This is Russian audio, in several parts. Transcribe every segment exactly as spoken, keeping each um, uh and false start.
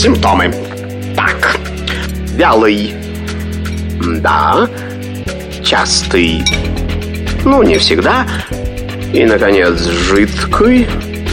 Симптомы. Так, вялый. Да. Частый. Ну, не всегда. И, наконец, жидкий.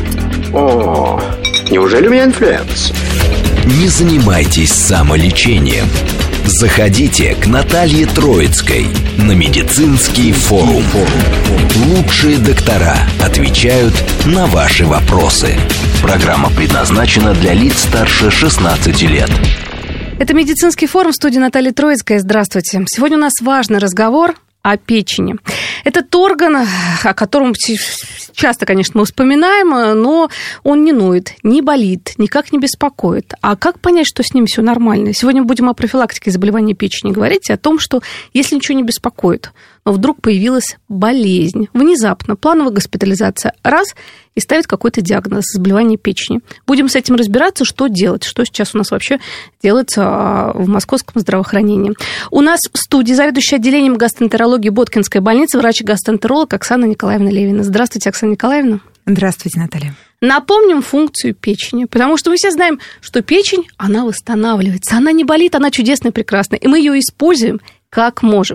О, неужели у меня инфлюенс? Не занимайтесь самолечением. Заходите к Наталье Троицкой на медицинский форум. Лучшие доктора отвечают на ваши вопросы. Программа предназначена для лиц старше шестнадцати лет. Это медицинский форум, в студии Наталья Троицкая. Здравствуйте. Сегодня у нас важный разговор о печени. Этот орган, о котором часто, конечно, мы вспоминаем, но он не ноет, не болит, никак не беспокоит. А как понять, что с ним все нормально? Сегодня будем о профилактике заболеваний печени говорить, о том, что если ничего не беспокоит, но вдруг появилась болезнь, внезапно, плановая госпитализация, раз, и ставит какой-то диагноз заболевания печени. Будем с этим разбираться, что делать, что сейчас у нас вообще делается в московском здравоохранении. У нас в студии заведующая отделением гастроэнтерологии Боткинской больницы, врач-гастроэнтеролог Оксана Николаевна Левина. Здравствуйте, Оксана Николаевна. Здравствуйте, Наталья. Напомним функцию печени, потому что мы все знаем, что печень, она восстанавливается, она не болит, она чудесная и прекрасная, и мы ее используем как можем.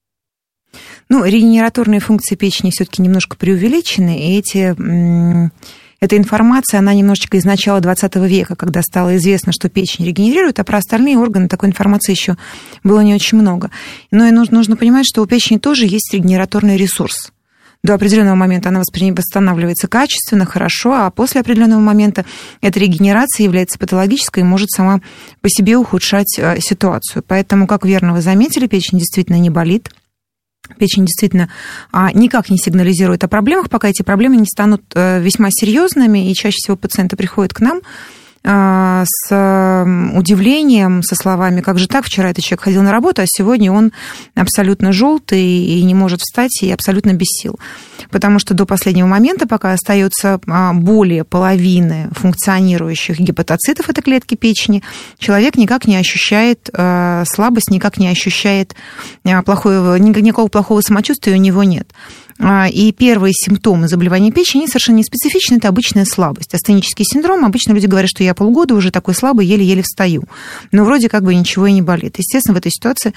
Ну, регенераторные функции печени все-таки немножко преувеличены, и эти, эта информация, она немножечко из начала двадцатого века, когда стало известно, что печень регенерирует, а про остальные органы такой информации еще было не очень много. Но и нужно, нужно понимать, что у печени тоже есть регенераторный ресурс. До определенного момента она восстанавливается качественно, хорошо, а после определенного момента эта регенерация является патологической и может сама по себе ухудшать ситуацию. Поэтому, как верно вы заметили, печень действительно не болит. Печень действительно а, никак не сигнализирует о проблемах, пока эти проблемы не станут а, весьма серьезными, и чаще всего пациенты приходят к нам а, с а, удивлением, со словами: как же так, вчера этот человек ходил на работу, а сегодня он абсолютно желтый и не может встать, и абсолютно без сил. Потому что до последнего момента, пока остается более половины функционирующих гепатоцитов, это клетки печени, человек никак не ощущает слабость, никак не ощущает плохого, никакого плохого самочувствия у него нет. И первые симптомы заболевания печени совершенно не специфичны, это обычная слабость. Астенический синдром, обычно люди говорят, что я полгода уже такой слабый, еле-еле встаю. Но вроде как бы ничего и не болит. Естественно, в этой ситуации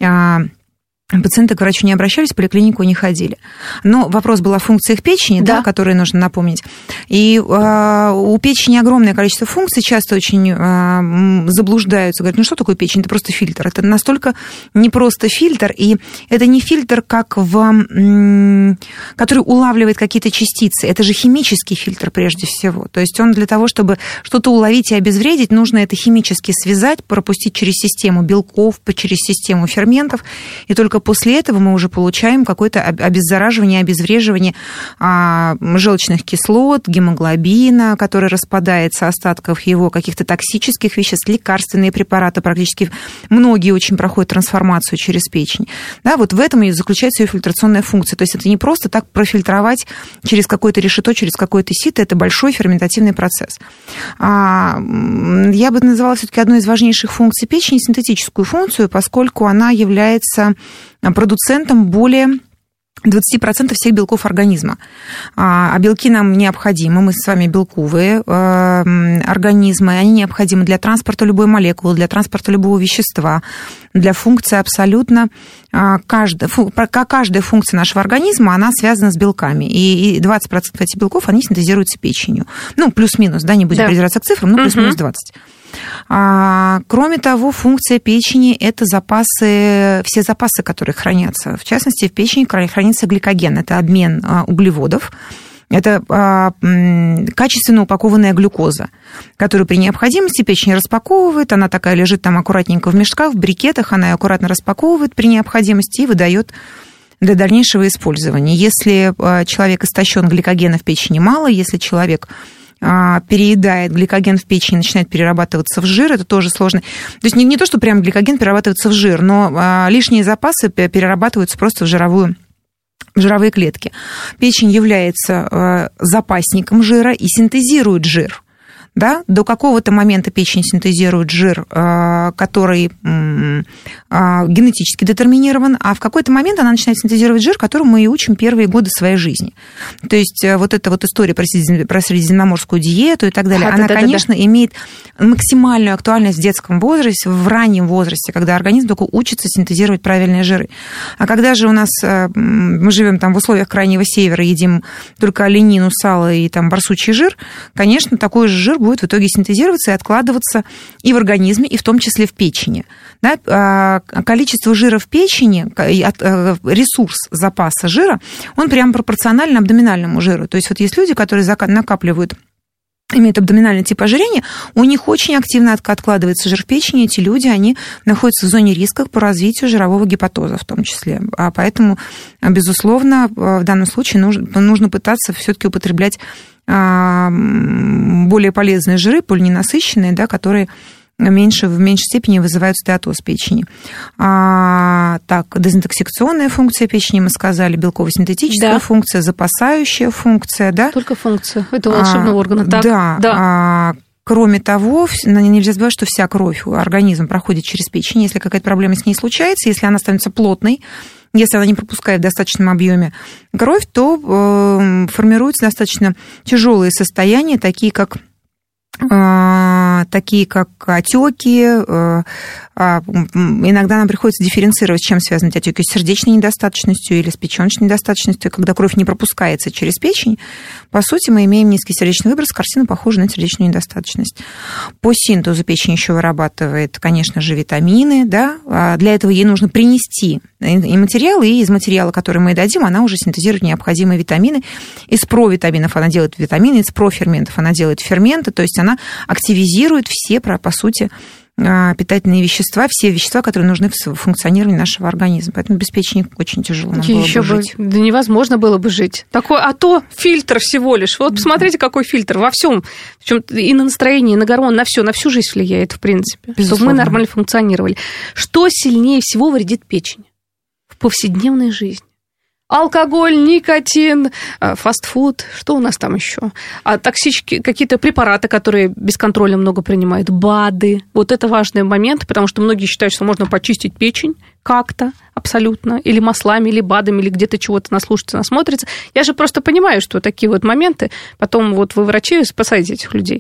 пациенты к врачу не обращались, в поликлинику не ходили. Но вопрос был о функциях печени, да. Да, которые нужно напомнить. И э, у печени огромное количество функций, часто очень э, заблуждаются, говорят: ну что такое печень? Это просто фильтр. Это настолько не просто фильтр, и это не фильтр, как в, м, который улавливает какие-то частицы. Это же химический фильтр прежде всего. То есть он для того, чтобы что-то уловить и обезвредить, нужно это химически связать, пропустить через систему белков, через систему ферментов, и только после этого мы уже получаем какое-то обеззараживание, обезвреживание а, желчных кислот, гемоглобина, который распадается, остатков его, каких-то токсических веществ, лекарственные препараты, практически многие очень проходят трансформацию через печень. Да, вот в этом и заключается ее фильтрационная функция. То есть это не просто так профильтровать через какое-то решето, через какое-то сито, это большой ферментативный процесс. А, я бы назвала все-таки одной из важнейших функций печени синтетическую функцию, поскольку она является продуцентом более двадцать процентов всех белков организма. А белки нам необходимы, мы с вами белковые организмы, они необходимы для транспорта любой молекулы, для транспорта любого вещества, для функции абсолютно каждой, каждая функция нашего организма, она связана с белками, и двадцать процентов этих белков, они синтезируются печенью. Ну, плюс-минус, да, не будем да. придираться к цифрам, но плюс-минус двадцать. А, кроме того, функция печени – это запасы, все запасы, которые хранятся. В частности, в печени хранится гликоген, это обмен углеводов. Это а, качественно упакованная глюкоза, которую при необходимости печень распаковывает. Она такая лежит там аккуратненько в мешках, в брикетах, она ее аккуратно распаковывает при необходимости и выдает для дальнейшего использования. Если человек истощен, гликогена в печени мало, если человек переедает, гликоген в печени начинает перерабатываться в жир, это тоже сложно. То есть не, не то, что прям гликоген перерабатывается в жир, но а, лишние запасы перерабатываются просто в жировую в жировые клетки. Печень является а, запасником жира и синтезирует жир. Да, до какого-то момента печень синтезирует жир, который генетически детерминирован, а в какой-то момент она начинает синтезировать жир, которому мы и учим первые годы своей жизни. То есть вот эта вот история про средиземноморскую диету и так далее, а, она, да, да, конечно, да, да. имеет максимальную актуальность в детском возрасте, в раннем возрасте, когда организм только учится синтезировать правильные жиры. А когда же у нас мы живем там в условиях Крайнего Севера, едим только оленину, сало и там барсучий жир, конечно, такой же жир будет в итоге синтезироваться и откладываться и в организме, и в том числе в печени. Да? Количество жира в печени, ресурс запаса жира, он прямо пропорционально абдоминальному жиру. То есть вот есть люди, которые накапливают, имеют абдоминальный тип ожирения, у них очень активно откладывается жир в печени. Эти люди, они находятся в зоне риска по развитию жирового гепатоза в том числе. А поэтому, безусловно, в данном случае нужно, нужно пытаться все-таки употреблять более полезные жиры, полиненасыщенные, да, которые меньше, в меньшей степени вызывают стеатоз печени. А, так, дезинтоксикационная функция печени, мы сказали, белково-синтетическая, да, функция, запасающая функция. Да? Только функция этого волшебного а, органа. Так, да. да. А, кроме того, нельзя забывать, что вся кровь, организм проходит через печень. Если какая-то проблема с ней случается, если она становится плотной, если она не пропускает в достаточном объеме кровь, то э, формируются достаточно тяжелые состояния, такие как такие как отеки, иногда нам приходится дифференцировать, с чем связаны эти отеки, с сердечной недостаточностью или с печёночной недостаточностью. Когда кровь не пропускается через печень, по сути, мы имеем низкий сердечный выброс, картина похожа на сердечную недостаточность. По синтезу печень еще вырабатывает, конечно же, витамины, да? Для этого ей нужно принести и материалы, и из материала, который мы ей дадим, она уже синтезирует необходимые витамины. Из провитаминов она делает витамины, из проферментов она делает ферменты, то есть она активизирует все, по сути, питательные вещества, все вещества, которые нужны в функционировании нашего организма. Поэтому без печени очень тяжело нам было Еще бы жить. Да невозможно было бы жить. Такой, а то фильтр всего лишь. Вот посмотрите, какой фильтр во всем. И на настроение, и на гормон, на все, на всю жизнь влияет, в принципе. Безусловно. Чтобы мы нормально функционировали. Что сильнее всего вредит печени в повседневной жизни? Алкоголь, никотин, фастфуд, что у нас там еще? А токсические какие-то препараты, которые без контроля много принимают, БАДы. Вот это важный момент, потому что многие считают, что можно почистить печень как-то абсолютно, или маслами, или БАДами, или где-то чего-то наслушаться, насмотрится. Я же просто понимаю, что такие вот моменты, потом вот вы, врачи, спасаете этих людей.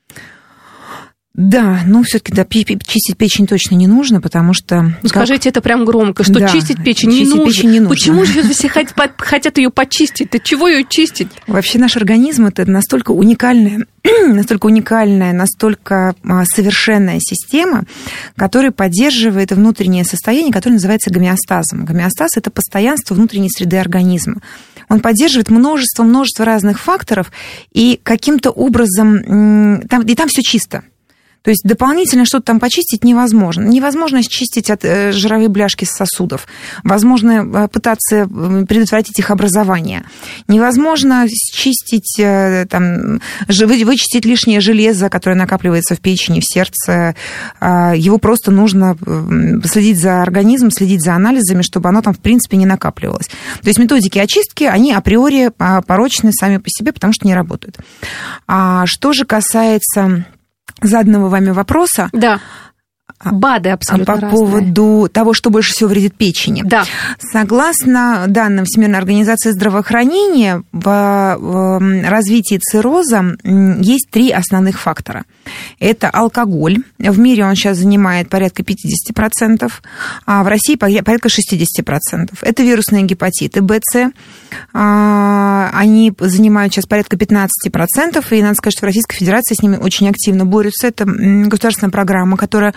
Да, ну все-таки да, чистить печень точно не нужно, потому что... Ну, как... Скажите это прям громко, что да, чистить печень чистить не, печень не нужно. Почему же все хотят ее почистить? Да чего ее чистить? Вообще наш организм это настолько уникальная, настолько уникальная, настолько совершенная система, которая поддерживает внутреннее состояние, которое называется гомеостазом. Гомеостаз – это постоянство внутренней среды организма. Он поддерживает множество-множество разных факторов, и каким-то образом... Там, и там все чисто. То есть дополнительно что-то там почистить невозможно. Невозможно очистить от жировой бляшки с сосудов. Возможно пытаться предотвратить их образование. Невозможно счистить, там, вычистить лишнее железо, которое накапливается в печени, в сердце. Его просто нужно следить за организмом, следить за анализами, чтобы оно там, в принципе, не накапливалось. То есть методики очистки, они априори порочны сами по себе, потому что не работают. А что же касается... заданного вами вопроса. Да. БАДы абсолютно по разные. Поводу того, что больше всего вредит печени. Да. Согласно данным Всемирной организации здравоохранения, в развитии цирроза есть три основных фактора. Это алкоголь. В мире он сейчас занимает порядка пятьдесят процентов, а в России порядка шестьдесят процентов. Это вирусные гепатиты Б, С. Они занимают сейчас порядка пятнадцать процентов, и надо сказать, что в Российской Федерации с ними очень активно борются. Это государственная программа, которая,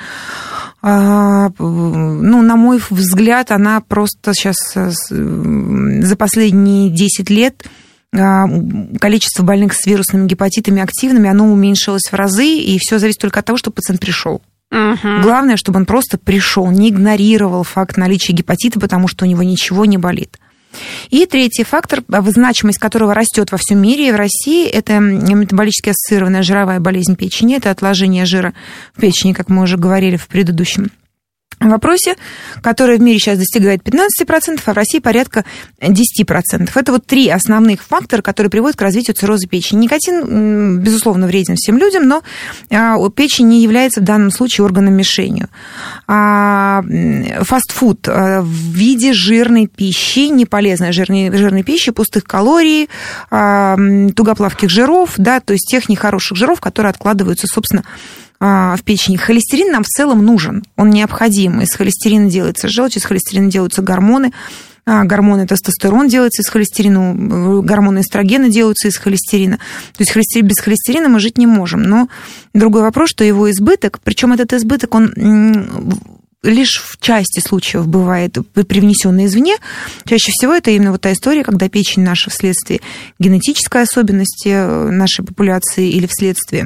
ну, на мой взгляд, она просто сейчас за последние десять лет количество больных с вирусными гепатитами активными, оно уменьшилось в разы, и все зависит только от того, чтобы пациент пришел. Угу. Главное, чтобы он просто пришел, не игнорировал факт наличия гепатита, потому что у него ничего не болит. И третий фактор, значимость которого растет во всем мире и в России, это метаболически ассоциированная жировая болезнь печени, это отложение жира в печени, как мы уже говорили в предыдущем вопросе, который в мире сейчас достигает пятнадцать процентов, а в России порядка десять процентов. Это вот три основных фактора, которые приводят к развитию цирроза печени. Никотин, безусловно, вреден всем людям, но печень не является в данном случае органом-мишенью. Фастфуд в виде жирной пищи, не полезной жирной, жирной пищи, пустых калорий, тугоплавких жиров, да, то есть тех нехороших жиров, которые откладываются, собственно, в печени. Холестерин нам в целом нужен, он необходим. Из холестерина делается желчь, из холестерина делаются гормоны. Гормоны тестостерон делается из холестерина, гормоны эстрогена делаются из холестерина. То есть холестерин, без холестерина мы жить не можем. Но другой вопрос, что его избыток, причем этот избыток, он лишь в части случаев бывает привнесенный извне. Чаще всего это именно вот та история, когда печень наша вследствие генетической особенности нашей популяции или вследствие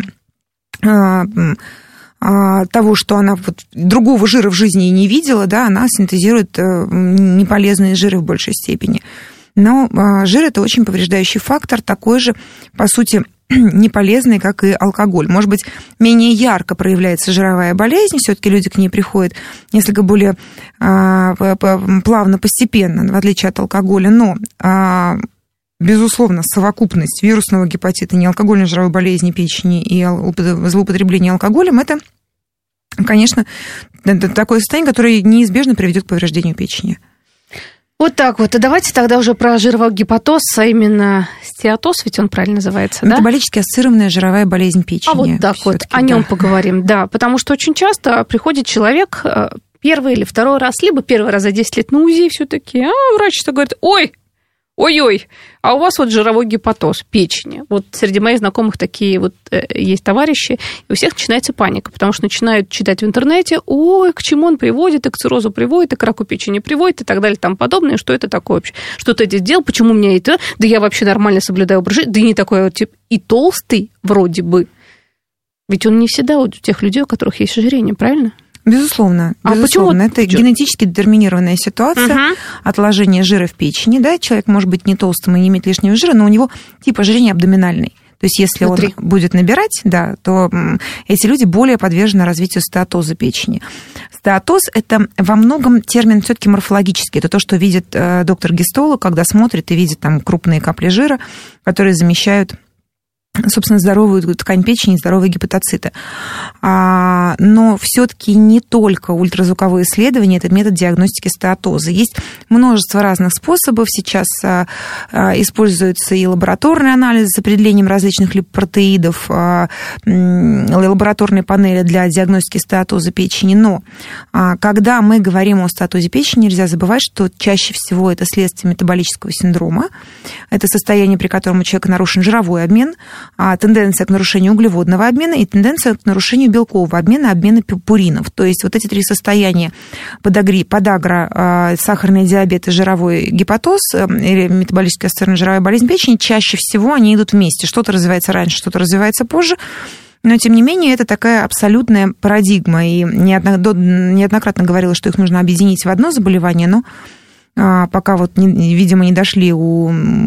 того, что она вот другого жира в жизни и не видела, да, она синтезирует неполезные жиры в большей степени. Но жир – это очень повреждающий фактор, такой же, по сути, неполезный, как и алкоголь. Может быть, менее ярко проявляется жировая болезнь, все-таки люди к ней приходят несколько более плавно, постепенно, в отличие от алкоголя, но безусловно, совокупность вирусного гепатита, неалкогольной жировой болезни печени и злоупотребления алкоголем – это, конечно, такое состояние, которое неизбежно приведет к повреждению печени. Вот так вот. И давайте тогда уже про жировой гепатоз, а именно стеатоз, ведь он правильно называется, метаболически да? ассоциированная жировая болезнь печени. А вот так вот, о нем да. поговорим, да. Потому что очень часто приходит человек первый или второй раз, либо первый раз за десять лет на УЗИ все-таки, а врач-то говорит, ой, ой-ой, а у вас вот жировой гепатоз печени. Вот среди моих знакомых такие вот э, есть товарищи, и у всех начинается паника, потому что начинают читать в интернете, ой, к чему он приводит, и к циррозу приводит, и к раку печени приводит, и так далее, и тому подобное, что это такое вообще, что ты здесь делал, почему у меня это, да я вообще нормально соблюдаю образ жизни, да и не такой вот тип, и толстый вроде бы. Ведь он не всегда у тех людей, у которых есть ожирение, правильно? Безусловно, а безусловно. Это почему? Генетически детерминированная ситуация, угу. отложение жира в печени. Да? Человек может быть не толстым и не иметь лишнего жира, но у него тип ожирения абдоминальный. То есть если Внутри. он будет набирать, да, то эти люди более подвержены развитию стеатоза печени. Стеатоз – это во многом термин все-таки морфологический. Это то, что видит доктор-гистолог, когда смотрит и видит там крупные капли жира, которые замещают, собственно, здоровую ткань печени, здоровые гепатоциты. Но все-таки не только ультразвуковое исследование, это метод диагностики стеатоза. Есть множество разных способов. Сейчас используются и лабораторные анализы с определением различных липопротеидов, лабораторные панели для диагностики стеатоза печени. Но когда мы говорим о стеатозе печени, нельзя забывать, что чаще всего это следствие метаболического синдрома. Это состояние, при котором у человека нарушен жировой обмен, тенденция к нарушению углеводного обмена и тенденция к нарушению белкового обмена, обмена пуринов. То есть вот эти три состояния подагри, подагра, сахарный диабет и жировой гепатоз или метаболически ассоциированная жировая болезнь печени, чаще всего они идут вместе. Что-то развивается раньше, что-то развивается позже. Но, тем не менее, это такая абсолютная парадигма. И неоднократно говорила, что их нужно объединить в одно заболевание, но пока вот, видимо, не дошли у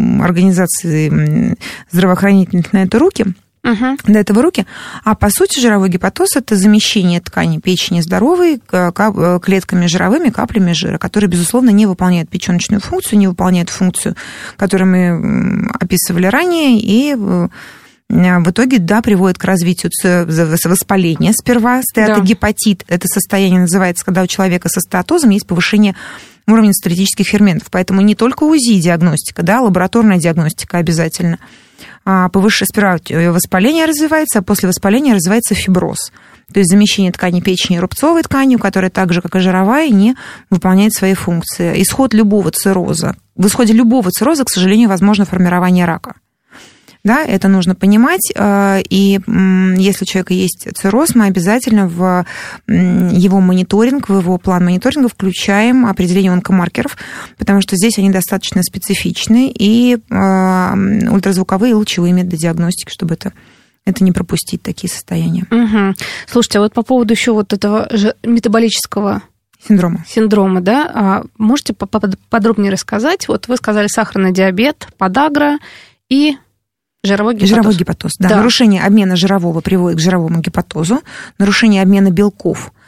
организации здравоохранительных на это руки, uh-huh. до этого руки. А по сути жировой гепатоз – это замещение ткани печени здоровой клетками жировыми, каплями жира, которые, безусловно, не выполняют печеночную функцию, не выполняют функцию, которую мы описывали ранее, и в итоге, да, приводит к развитию воспаления сперва. Стеатогепатит – это состояние называется, когда у человека со стеатозом есть повышение уровня стеатотических ферментов. Поэтому не только УЗИ-диагностика, да, лабораторная диагностика обязательно. Повышенное сперва воспаление развивается, а после воспаления развивается фиброз. То есть замещение ткани печени рубцовой тканью, которая так же, как и жировая, не выполняет свои функции. Исход любого цирроза. В исходе любого цирроза, к сожалению, возможно формирование рака. Да, это нужно понимать, и если у человека есть цирроз, мы обязательно в его мониторинг, в его план мониторинга включаем определение онкомаркеров, потому что здесь они достаточно специфичны, и ультразвуковые и лучевые методы диагностики, чтобы это, это не пропустить, такие состояния. Угу. Слушайте, а вот по поводу еще вот этого метаболического синдрома, синдрома, да, можете подробнее рассказать? Вот вы сказали сахарный диабет, подагра и... Жировой гепатоз. Жировой гепатоз, да. да. Нарушение обмена жирового приводит к жировому гепатозу, нарушение обмена белков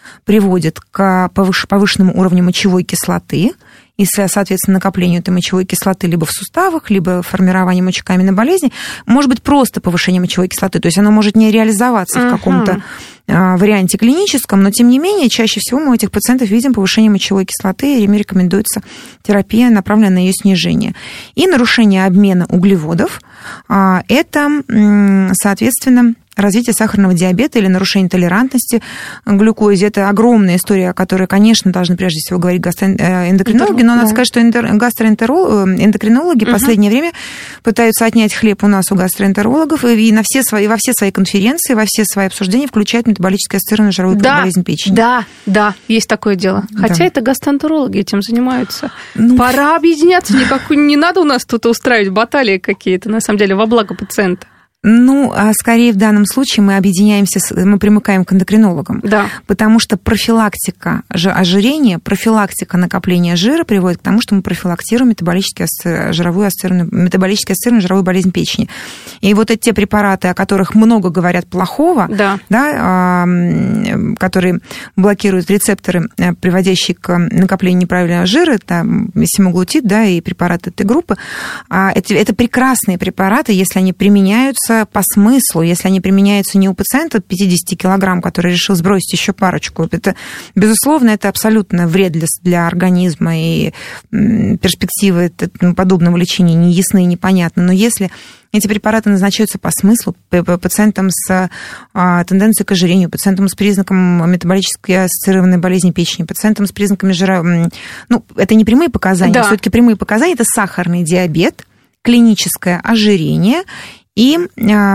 приводит к повышенному уровню мочевой кислоты, и, соответственно, накоплению этой мочевой кислоты либо в суставах, либо формированию мочекаменной болезни, может быть просто повышение мочевой кислоты, то есть оно может не реализоваться uh-huh. в каком-то а, варианте клиническом, но, тем не менее, чаще всего мы у этих пациентов видим повышение мочевой кислоты, и им рекомендуется терапия, направленная на ее снижение. И нарушение обмена углеводов а, – это, соответственно, развитие сахарного диабета или нарушение толерантности к глюкозе. Это огромная история, о которой, конечно, должны прежде всего говорить гастроэндокринологи, но надо да. сказать, что гастроэнтерологи угу. в последнее время пытаются отнять хлеб у нас, у гастроэнтерологов, и на все свои, во все свои конференции, во все свои обсуждения включают метаболически ассоциированную жировую да, болезнь печени. Да, да, есть такое дело. Хотя да. это гастроэнтерологи этим занимаются. Ну, пора объединяться, никакую, не надо у нас тут устраивать баталии какие-то, на самом деле, во благо пациента. Ну, а скорее в данном случае мы объединяемся, мы примыкаем к эндокринологам. Да. Потому что профилактика ожирения, профилактика накопления жира приводит к тому, что мы профилактируем метаболически жировую ассоциированную, метаболически ассоциированную жировую болезнь печени. И вот эти те препараты, о которых много говорят плохого, да. Да, которые блокируют рецепторы, приводящие к накоплению неправильного жира, это семаглутид, да, и препараты этой группы, это, это прекрасные препараты, если они применяются по смыслу, если они применяются не у пациента пятьдесят килограмм, который решил сбросить еще парочку. Это, безусловно, это абсолютно вред для, для организма, и перспективы подобного лечения не ясны и непонятны. Но если эти препараты назначаются по смыслу, пациентам с а, тенденцией к ожирению, пациентам с признаком метаболически ассоциированной болезни печени, пациентам с признаками жира... Ну, это не прямые показания, да. Все-таки прямые показания – это сахарный диабет, клиническое ожирение и а,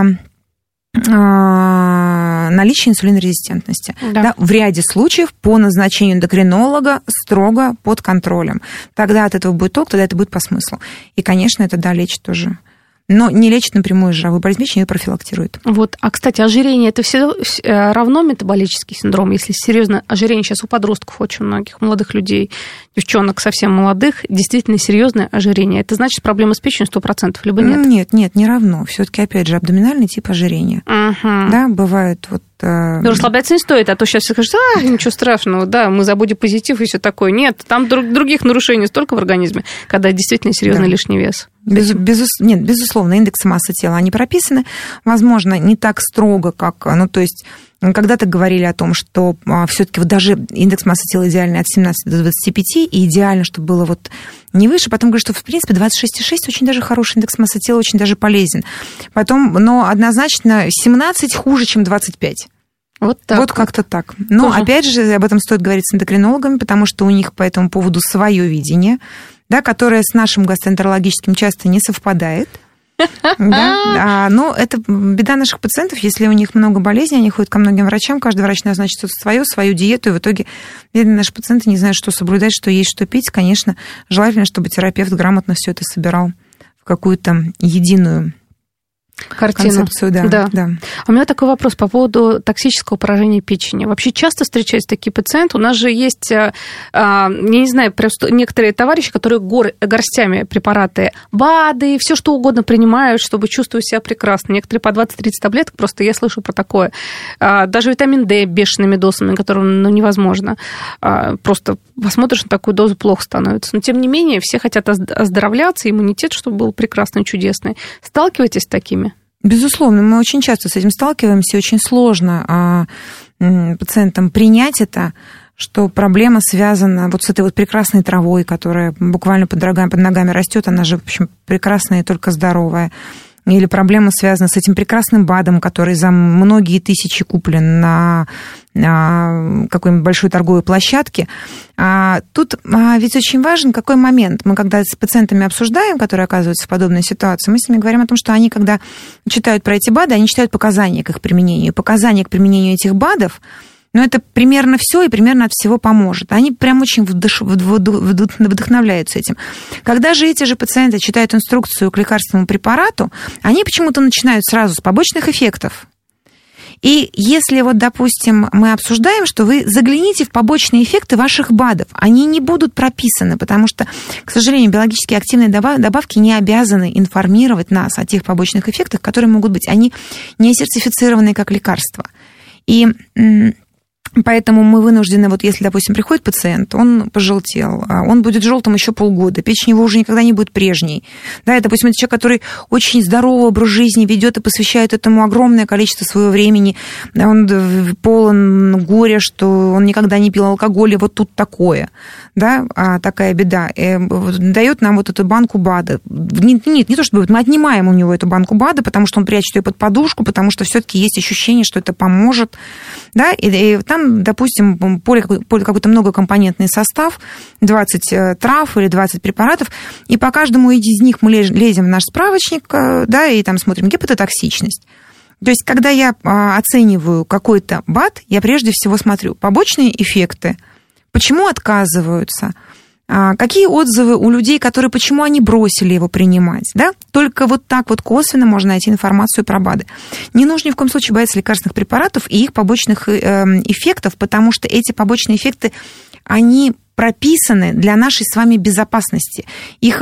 а, наличие инсулинорезистентности. Да. Да, в ряде случаев по назначению эндокринолога строго под контролем. Тогда от этого будет толк, тогда это будет по смыслу. И, конечно, это, да, лечит тоже. Но не лечит напрямую жировую болезнь печени, ее профилактирует. Вот. А, кстати, ожирение – это все равно метаболический синдром? Если серьезно, ожирение сейчас у подростков очень многих, молодых людей, девчонок совсем молодых, действительно серьезное ожирение. Это значит проблема с печенью сто процентов, либо нет? Нет, нет, не равно. Все-таки, опять же, абдоминальный тип ожирения. Uh-huh. Да, бывает вот... Но расслабляться не стоит, а то сейчас все скажут, а, ничего страшного, да, мы за бодипозитив и все такое. Нет, там друг, других нарушений столько в организме, когда действительно серьезный да. лишний вес. Без, без, нет, безусловно, индексы массы тела, они прописаны, возможно, не так строго, как, ну, то есть, когда-то говорили о том, что все-таки вот даже индекс массы тела идеальный от семнадцати до двадцати пяти, и идеально, чтобы было вот не выше, потом говорят, что, в принципе, двадцать шесть и шесть очень даже хороший индекс массы тела, очень даже полезен. Потом, но однозначно семнадцать хуже, чем двадцать пять. Вот, так вот как-то так. Но, тоже. Опять же, об этом стоит говорить с эндокринологами, потому что у них по этому поводу свое видение, да, которое с нашим гастроэнтерологическим часто не совпадает. Да? Но это беда наших пациентов. Если у них много болезней, они ходят ко многим врачам, каждый врач назначит что-то свое, свою диету, и в итоге бедные наши пациенты не знают, что соблюдать, что есть, что пить. Конечно, желательно, чтобы терапевт грамотно все это собирал в какую-то единую картину. Концепцию, да, да. да. У меня такой вопрос по поводу токсического поражения печени. Вообще часто встречаются такие пациенты. У нас же есть, я не знаю, просто некоторые товарищи, которые гор, горстями препараты БАДы, все что угодно принимают, чтобы чувствовать себя прекрасно. Некоторые по двадцать-тридцать таблеток, просто я слышу про такое. Даже витамин D бешеными дозами, которым ну, невозможно. Просто посмотришь на такую дозу, плохо становится. Но тем не менее, все хотят оздоровляться, иммунитет, чтобы был прекрасный, чудесный. Сталкиваетесь с такими? Безусловно, мы очень часто с этим сталкиваемся, очень сложно а, пациентам принять это, что проблема связана вот с этой вот прекрасной травой, которая буквально под, ногами, под ногами растет, она же, в общем, прекрасная и только здоровая. Или проблема связана с этим прекрасным БАДом, который за многие тысячи куплен на, на какой-нибудь большой торговой площадке. А тут а ведь очень важен какой момент. Мы когда с пациентами обсуждаем, которые оказываются в подобной ситуации, мы с ними говорим о том, что они, когда читают про эти БАДы, они читают показания к их применению. Показания к применению этих БАДов, но это примерно все и примерно от всего поможет. Они прям очень вдохновляются этим. Когда же эти же пациенты читают инструкцию к лекарственному препарату, они почему-то начинают сразу с побочных эффектов. И если вот, допустим, мы обсуждаем, что вы загляните в побочные эффекты ваших БАДов, они не будут прописаны, потому что, к сожалению, биологически активные добавки не обязаны информировать нас о тех побочных эффектах, которые могут быть. Они не сертифицированы как лекарства. И Поэтому мы вынуждены, вот если, допустим, приходит пациент, он пожелтел, он будет желтым еще полгода, печень его уже никогда не будет прежней. Да, и, допустим, это человек, который очень здоровый образ жизни ведет и посвящает этому огромное количество своего времени, он полон горя, что он никогда не пил алкоголь, и вот тут такое, да, такая беда. И дает нам вот эту банку БАДа. Нет, нет, не то чтобы мы отнимаем у него эту банку БАДа, потому что он прячет ее под подушку, потому что все-таки есть ощущение, что это поможет, да, и, и там, допустим, поле, поле какой-то многокомпонентный состав, двадцать трав или двадцать препаратов, и по каждому из них мы лезем в наш справочник, да, и там смотрим гепатотоксичность. То есть, когда я оцениваю какой-то БАД, я прежде всего смотрю побочные эффекты, почему отказываются, какие отзывы у людей, которые, почему они бросили его принимать, да? Только вот так вот косвенно можно найти информацию про БАДы. Не нужно ни в коем случае бояться лекарственных препаратов и их побочных эффектов, потому что эти побочные эффекты, они прописаны для нашей с вами безопасности. Их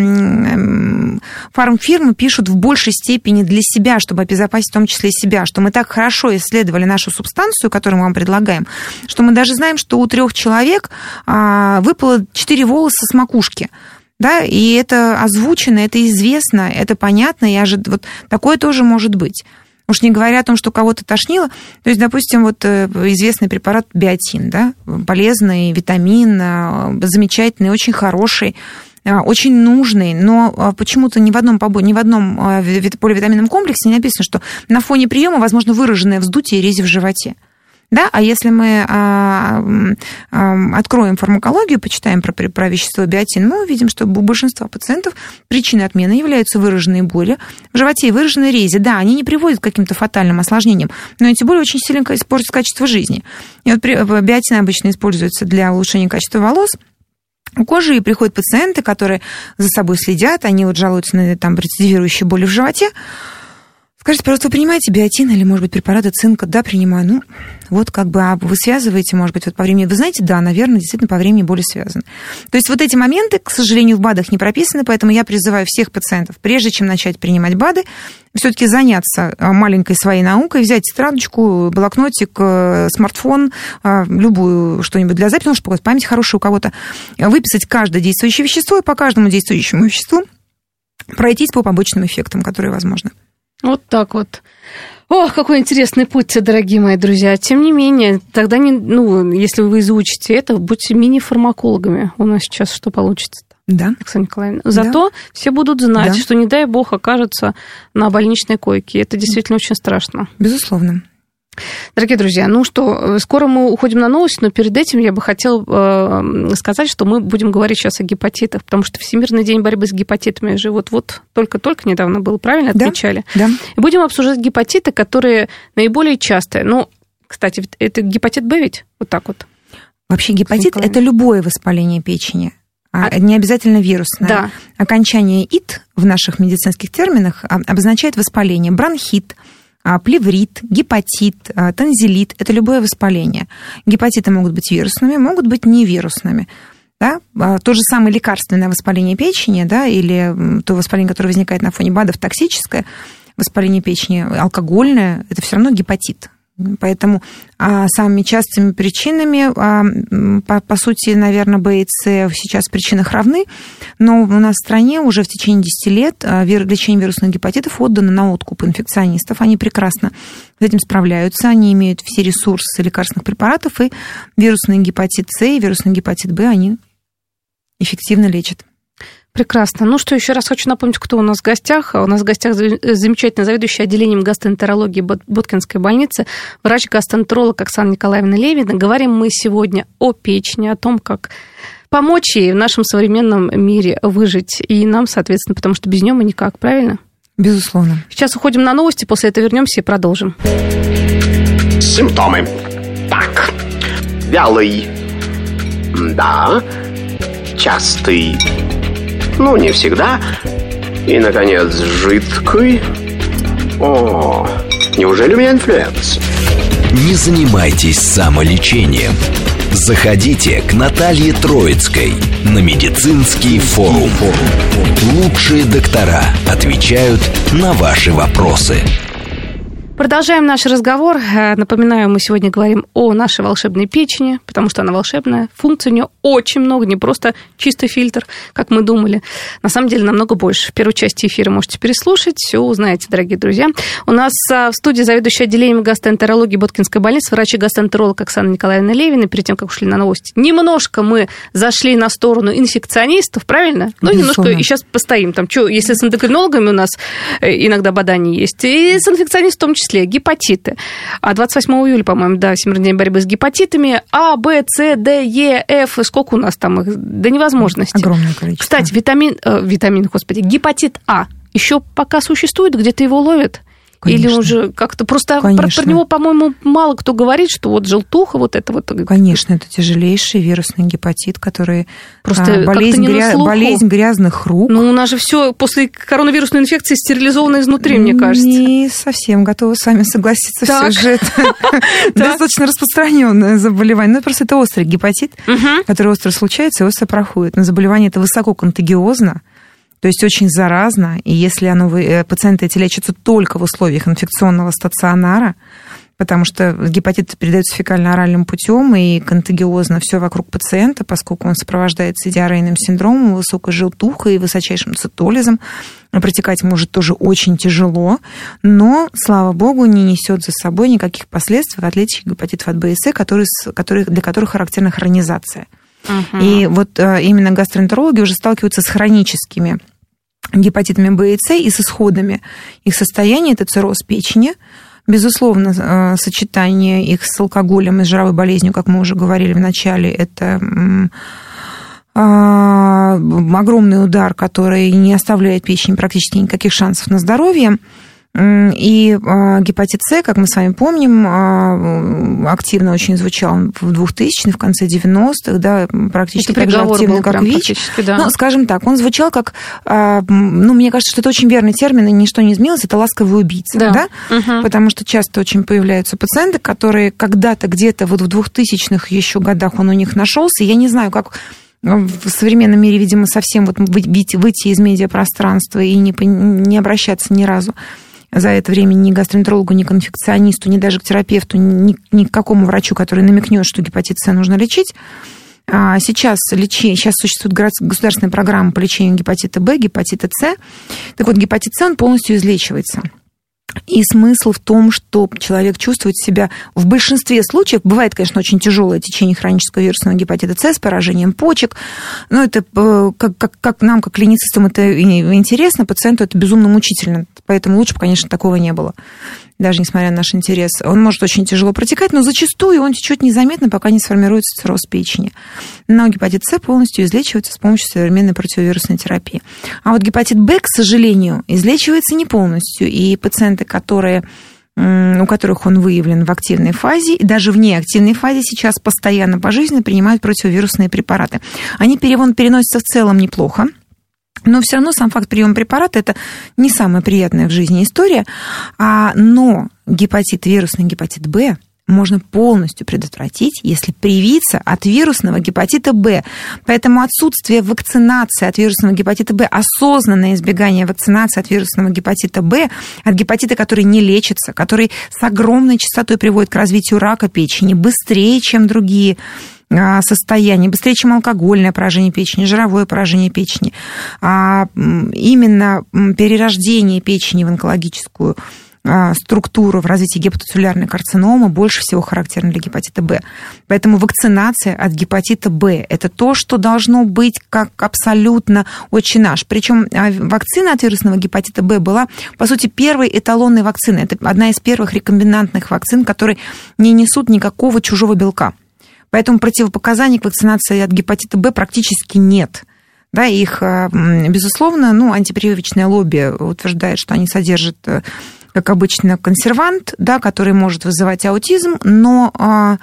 эм, фармфирмы пишут в большей степени для себя, чтобы обезопасить в том числе и себя, что мы так хорошо исследовали нашу субстанцию, которую мы вам предлагаем, что мы даже знаем, что у трех человек а, выпало четыре волоса с макушки. Да, и это озвучено, это известно, это понятно, и ожид... вот такое тоже может быть. Уж не говоря о том, что кого-то тошнило. То есть, допустим, вот известный препарат биотин, да, полезный витамин, замечательный, очень хороший, очень нужный, но почему-то ни в одном, ни в одном поливитаминном комплексе не написано, что на фоне приема возможно выраженное вздутие и рези в животе. Да? А если мы а, а, откроем фармакологию, почитаем про, про вещество биотин, мы увидим, что у большинства пациентов причиной отмены являются выраженные боли в животе и выраженные рези. Да, они не приводят к каким-то фатальным осложнениям, но эти боли очень сильно испортят качество жизни. И вот биотин обычно используется для улучшения качества волос. У кожи приходят пациенты, которые за собой следят, они вот жалуются на там, рецидивирующие боли в животе. Скажите, пожалуйста, вы принимаете биотин или, может быть, препараты цинка? Да, принимаю. Ну, вот как бы, а вы связываете, может быть, вот по времени... Вы знаете, да, наверное, действительно по времени боли связаны. То есть вот эти моменты, к сожалению, в БАДах не прописаны, поэтому я призываю всех пациентов, прежде чем начать принимать БАДы, все-таки заняться маленькой своей наукой, взять тетрадочку, блокнотик, смартфон, любую что-нибудь для записи, потому что память хорошая у кого-то, выписать каждое действующее вещество и по каждому действующему веществу пройтись по побочным эффектам, которые возможны. Вот так вот. Ох, какой интересный путь, дорогие мои друзья. Тем не менее, тогда, не, ну, если вы изучите это, будьте мини-фармакологами. У нас сейчас что получится-то? Да. Оксана Николаевна. Зато да. все будут знать, да. что, не дай бог, окажется на больничной койке. Это действительно очень страшно. Безусловно. Дорогие друзья, ну что, скоро мы уходим на новости, но перед этим я бы хотела э, сказать, что мы будем говорить сейчас о гепатитах, потому что Всемирный день борьбы с гепатитами же вот-вот только-только недавно был, правильно отмечали? Да, да. И будем обсуждать гепатиты, которые наиболее частые. Ну, кстати, это гепатит Б ведь? Вот так вот. Вообще гепатит – это любое воспаление печени. А, не обязательно вирусное. Да. Окончание «ит» в наших медицинских терминах обозначает воспаление. Бронхит, плеврит, гепатит, танзелит – это любое воспаление. Гепатиты могут быть вирусными, могут быть невирусными. Да? То же самое лекарственное воспаление печени, да, или то воспаление, которое возникает на фоне БАДов, токсическое воспаление печени, алкогольное – это все равно гепатит. Поэтому а, самыми частыми причинами, а, по, по сути, наверное, Б и С сейчас в причинах равны, но у нас в стране уже в течение десяти лет а, вир, лечение вирусных гепатитов отдано на откуп инфекционистов. Они прекрасно с этим справляются, они имеют все ресурсы лекарственных препаратов, и вирусный гепатит С и вирусный гепатит Б они эффективно лечат. Прекрасно. Ну что, еще раз хочу напомнить, кто у нас в гостях. У нас в гостях замечательно заведующий отделением гастроэнтерологии Боткинской больницы, врач-гастроэнтеролог Оксана Николаевна Левина. Говорим мы сегодня о печени, о том, как помочь ей в нашем современном мире выжить. И нам, соответственно, потому что без нее мы никак, правильно? Безусловно. Сейчас уходим на новости, после этого вернемся и продолжим. Симптомы. Так. Вялый. Да. Частый. Ну, не всегда. И, наконец, жидкий. О, неужели у меня инфлюенс? Не занимайтесь самолечением. Заходите к Наталье Троицкой на медицинский форум. Лучшие доктора отвечают на ваши вопросы. Продолжаем наш разговор. Напоминаю, мы сегодня говорим о нашей волшебной печени, потому что она волшебная. Функций у нее очень много, не просто чистый фильтр, как мы думали. На самом деле намного больше. В первой части эфира можете переслушать, все узнаете, дорогие друзья. У нас в студии заведующая отделением гастроэнтерологии Боткинской больницы, врач и гастроэнтеролог Оксана Николаевна Левина. Перед тем, как ушли на новости, немножко мы зашли на сторону инфекционистов, правильно? Ну, немножко и сейчас постоим там. Что, если с эндокринологами у нас иногда бадания есть, и с инфекционистами в том числе. Гепатиты. А двадцать восьмого июля, по-моему, да, Всемирный день борьбы с гепатитами. А, Б, С, Д, Е, Ф. Сколько у нас там их? До невозможности. Огромное количество. Кстати, витамин, э, витамин, господи, гепатит А еще пока существует, где-то его ловят? Конечно. Или уже как-то просто про, про него, по-моему, мало кто говорит, что вот желтуха, вот это вот. Конечно, это тяжелейший вирусный гепатит, который просто а, болезнь, гря... болезнь грязных рук. Ну, у нас же все после коронавирусной инфекции стерилизовано изнутри, мне кажется. Не совсем готова с вами согласиться. Все же это достаточно распространенное заболевание. Ну, просто это острый гепатит, который остро случается и остро проходит. Но заболевание это высоко контагиозно. То есть очень заразно, и если оно, пациенты эти лечатся только в условиях инфекционного стационара, потому что гепатит передается фекально-оральным путем и контагиозно все вокруг пациента, поскольку он сопровождается диарейным синдромом, высокой желтухой и высочайшим цитолизом. Протекать может тоже очень тяжело, но, слава богу, не несет за собой никаких последствий, в отличие от гепатитов от Б и С, которые, которые, для которых характерна хронизация. Uh-huh. И вот именно гастроэнтерологи уже сталкиваются с хроническими гепатитами Б и С и с исходами их состояния. Это цирроз печени, безусловно, сочетание их с алкоголем и с жировой болезнью, как мы уже говорили в начале, это огромный удар, который не оставляет печени практически никаких шансов на здоровье. И гепатит С, как мы с вами помним, активно очень звучал в двухтысячных, в конце девяностых, да, практически так же активно, как ВИЧ. Да. Ну, скажем так, он звучал как, ну, мне кажется, что это очень верный термин, и ничто не изменилось, это ласковый убийца, да, да? Угу. Потому что часто очень появляются пациенты, которые когда-то где-то вот в двухтысячных еще годах он у них нашелся, я не знаю, как... В современном мире, видимо, совсем вот выйти, выйти из медиапространства и не, не обращаться ни разу за это время ни к гастроэнтерологу, ни к инфекционисту, ни даже к терапевту, ни, ни к какому врачу, который намекнет, что гепатит С нужно лечить. А сейчас, лечи, сейчас существует государственная программа по лечению гепатита Б, гепатита С. Так вот, гепатит С, он полностью излечивается. И смысл в том, что человек чувствует себя в большинстве случаев, бывает, конечно, очень тяжелое течение хронического вирусного гепатита С с поражением почек, но это, как, как, как нам, как клиницистам, это интересно, пациенту это безумно мучительно, поэтому лучше бы, конечно, такого не было, даже несмотря на наш интерес. Он может очень тяжело протекать, но зачастую он течет незаметно, пока не сформируется цирроз печени. Но гепатит С полностью излечивается с помощью современной противовирусной терапии. А вот гепатит Б, к сожалению, излечивается не полностью, и пациенты, которые, у которых он выявлен в активной фазе, и даже в неактивной фазе сейчас постоянно пожизненно принимают противовирусные препараты. Они переносятся в целом неплохо, но все равно сам факт приема препарата – это не самая приятная в жизни история, а, но гепатит, вирусный гепатит Б можно полностью предотвратить, если привиться от вирусного гепатита Б. Поэтому отсутствие вакцинации от вирусного гепатита Б, осознанное избегание вакцинации от вирусного гепатита Б, от гепатита, который не лечится, который с огромной частотой приводит к развитию рака печени быстрее, чем другие состояния, быстрее, чем алкогольное поражение печени, жировое поражение печени. А именно перерождение печени в онкологическую структуру в развитии гепатоцеллюлярной карциномы больше всего характерна для гепатита Б. Поэтому вакцинация от гепатита Б – это то, что должно быть как абсолютно отче наш. Причем вакцина от вирусного гепатита Б была, по сути, первой эталонной вакциной. Это одна из первых рекомбинантных вакцин, которые не несут никакого чужого белка. Поэтому противопоказаний к вакцинации от гепатита Б практически нет. Да, их, безусловно, ну, антипрививочное лобби утверждает, что они содержат, как обычно, консервант, да, который может вызывать аутизм, но, а,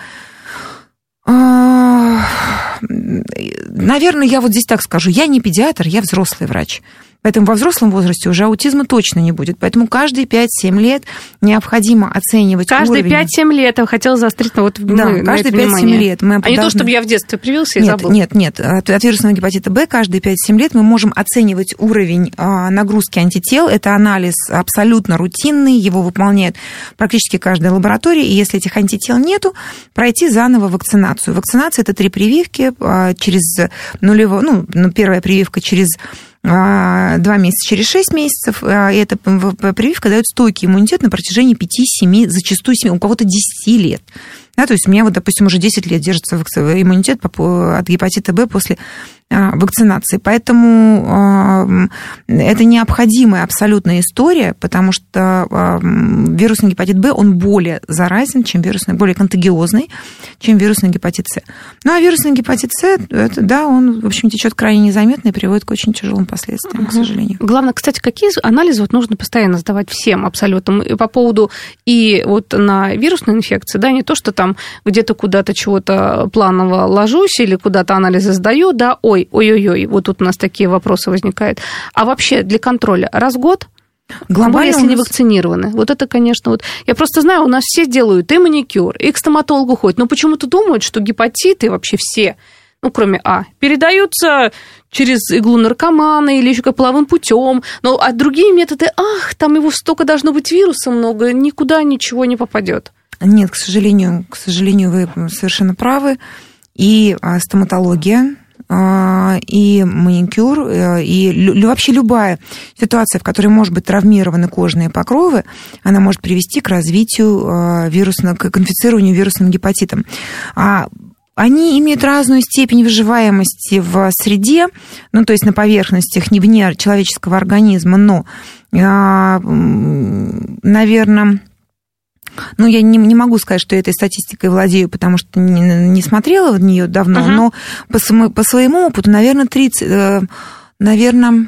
а, наверное, я вот здесь так скажу, я не педиатр, я взрослый врач. Поэтому во взрослом возрасте уже аутизма точно не будет. Поэтому каждые пять-семь лет необходимо оценивать каждые уровень. Каждые пять-семь лет я хотела заострить на вот да, на каждые пять-семь лет. Мы а должны... не то, чтобы я в детстве привился и нет, забыл. Нет, нет. От, от вирусного гепатита Б каждые пять-семь лет мы можем оценивать уровень а, нагрузки антител. Это анализ абсолютно рутинный, его выполняет практически каждая лаборатория. И если этих антител нету, пройти заново вакцинацию. Вакцинация – это три прививки а, через нулевую, ну, первая прививка через два месяца, через шесть месяцев, и эта прививка дает стойкий иммунитет на протяжении пяти-семи, зачастую семи, у кого-то десяти лет. Да, то есть у меня, вот, допустим, уже десять лет держится иммунитет от гепатита Б после вакцинации. Поэтому это необходимая абсолютная история, потому что вирусный гепатит Б, он более заразен, чем вирусный, более контагиозный, чем вирусный гепатит С. Ну, а вирусный гепатит С, это, да, он, в общем, течет крайне незаметно и приводит к очень тяжелым последствиям, угу. к сожалению. Главное, кстати, какие анализы вот нужно постоянно сдавать всем абсолютно и по поводу и вот на вирусную инфекцию, да, не то, что там где-то куда-то чего-то планово ложусь или куда-то анализы сдаю, да, ой, ой-ой-ой, вот тут у нас такие вопросы возникают. А вообще для контроля раз в год? Глобально, если нас... не вакцинированы. Вот это, конечно, вот... Я просто знаю, у нас все делают и маникюр, и к стоматологу ходят, но почему-то думают, что гепатиты вообще все, ну, кроме А, передаются через иглу наркомана или еще как половым путем, но а другие методы, ах, там его столько должно быть вируса много, никуда ничего не попадет. Нет, к сожалению, к сожалению, вы совершенно правы. И стоматология, и маникюр, и вообще любая ситуация, в которой может быть травмированы кожные покровы, она может привести к развитию вирусного, к инфицированию вирусным гепатитом. Они имеют разную степень выживаемости в среде, ну, то есть на поверхностях, не вне человеческого организма, но, наверное... Ну, я не, не могу сказать, что я этой статистикой владею, потому что не, не смотрела в нее давно, uh-huh. но по, по своему опыту, наверное, тридцать, наверное,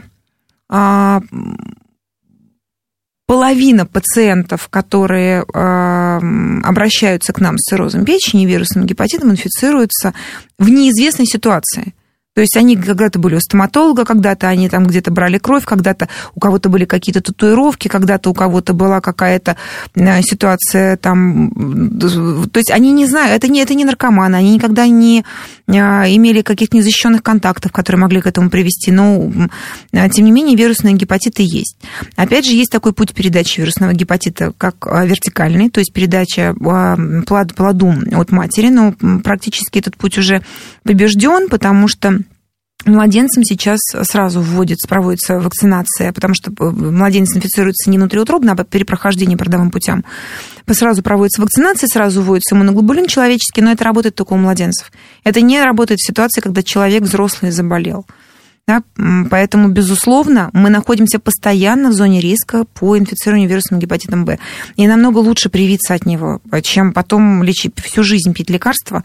половина пациентов, которые обращаются к нам с циррозом печени и вирусным гепатитом, инфицируются в неизвестной ситуации. То есть они когда-то были у стоматолога, когда-то они там где-то брали кровь, когда-то у кого-то были какие-то татуировки, когда-то у кого-то была какая-то ситуация там... То есть они не знают, это не, это не наркоманы, они никогда не имели каких-то незащищенных контактов, которые могли к этому привести, но, тем не менее, вирусные гепатиты есть. Опять же, есть такой путь передачи вирусного гепатита, как вертикальный, то есть передача плоду от матери, но практически этот путь уже побежден, потому что младенцам сейчас сразу вводится, проводится вакцинация, потому что младенец инфицируется не внутриутробно, а при прохождении по родовым путям. Сразу проводится вакцинация, сразу вводится иммуноглобулин человеческий, но это работает только у младенцев. Это не работает в ситуации, когда человек взрослый заболел. Да? Поэтому, безусловно, мы находимся постоянно в зоне риска по инфицированию вирусным гепатитом Б. И намного лучше привиться от него, чем потом лечить всю жизнь пить лекарства,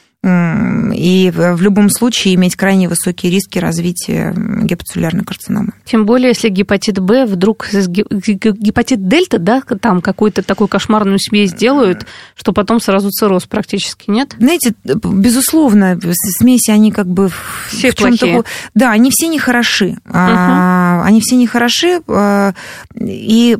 и в любом случае иметь крайне высокие риски развития гепатоцеллюлярной карциномы. Тем более, если гепатит Б вдруг гепатит дельта, да, там какую-то такую кошмарную смесь делают, что потом сразу цирроз практически, нет? Знаете, безусловно, смеси, они как бы... Все в чем-то такое... Да, они все нехороши. Угу. Они все нехороши. И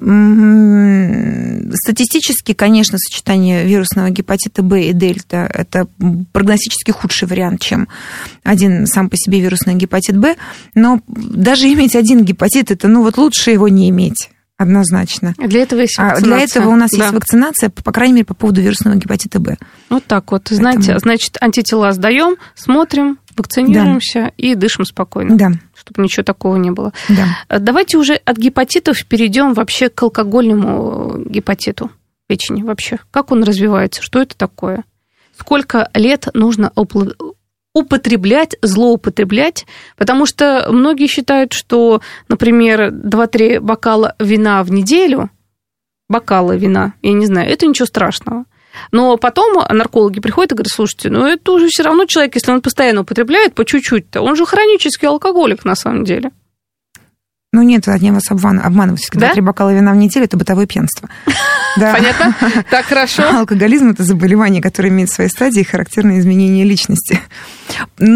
статистически, конечно, сочетание вирусного гепатита Б и дельта – это прогнозируемый диагностически худший вариант, чем один сам по себе вирусный гепатит Б, но даже иметь один гепатит, это, ну, вот лучше его не иметь. Однозначно. Для этого есть вакцинация. Для этого у нас да. есть вакцинация, по крайней мере, по поводу вирусного гепатита Б. Вот так вот. Поэтому... Знаете, значит, антитела сдаем, смотрим, вакцинируемся да. и дышим спокойно. Да. Чтобы ничего такого не было. Да. Давайте уже от гепатитов перейдем вообще к алкогольному гепатиту печени вообще. Как он развивается? Что это такое? Сколько лет нужно употреблять, злоупотреблять? Потому что многие считают, что, например, два-три бокала вина в неделю, бокала вина, я не знаю, это ничего страшного. Но потом наркологи приходят и говорят, слушайте, ну это уже все равно человек, если он постоянно употребляет по чуть-чуть-то, он же хронический алкоголик на самом деле. Ну нет, они вас обманывают. Когда три бокала вина в неделю, это бытовое пьянство. Да. Понятно? Так, хорошо. Алкоголизм – это заболевание, которое имеет свои стадии и характерные изменения личности. Но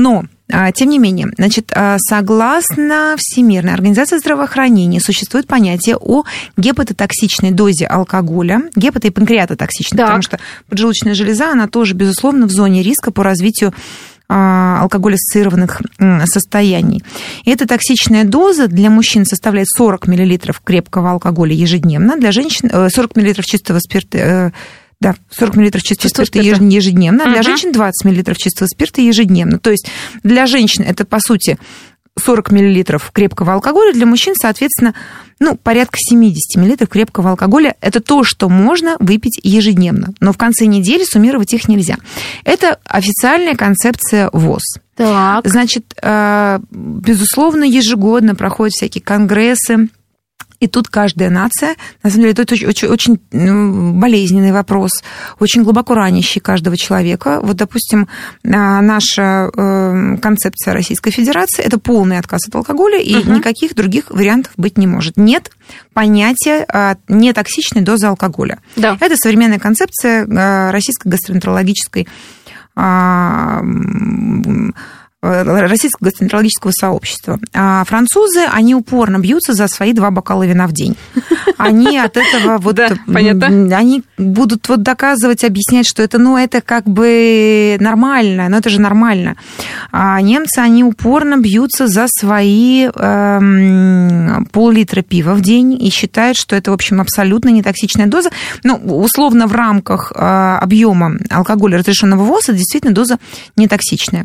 Тем не менее, значит, согласно Всемирной организации здравоохранения существует понятие о гепатотоксичной дозе алкоголя, гепато- и панкреатотоксичной, так. потому что поджелудочная железа, она тоже, безусловно, в зоне риска по развитию алкоголь-ассоциированных состояний. И эта токсичная доза для мужчин составляет сорок миллилитров крепкого алкоголя ежедневно, для женщин сорок миллилитров чистого спирта, да, сорок миллилитров чистого, чистого спирта, спирта ежедневно, а для uh-huh. женщин двадцать миллилитров чистого спирта ежедневно. То есть для женщин это, по сути, сорок миллилитров крепкого алкоголя, для мужчин, соответственно, ну, порядка семьдесят миллилитров крепкого алкоголя. Это то, что можно выпить ежедневно. Но в конце недели суммировать их нельзя. Это официальная концепция ВОЗ. Так. Значит, безусловно, ежегодно проходят всякие конгрессы. И тут каждая нация, на самом деле, это очень, очень, очень болезненный вопрос, очень глубоко ранящий каждого человека. Вот, допустим, наша концепция Российской Федерации – это полный отказ от алкоголя, и угу. никаких других вариантов быть не может. Нет понятия нетоксичной дозы алкоголя. Да. Это современная концепция Российской гастроэнтерологической Российского гастроэнтерологического сообщества. А французы, они упорно бьются за свои два бокала вина в день. Они от этого вот... Да, понятно. Они будут вот доказывать, объяснять, что это, ну, это как бы нормально, но это же нормально. А немцы, они упорно бьются за свои эм, пол-литра пива в день и считают, что это, в общем, абсолютно нетоксичная доза. Ну, условно, в рамках э, объема алкоголя, разрешенного ВОЗ, это действительно доза нетоксичная.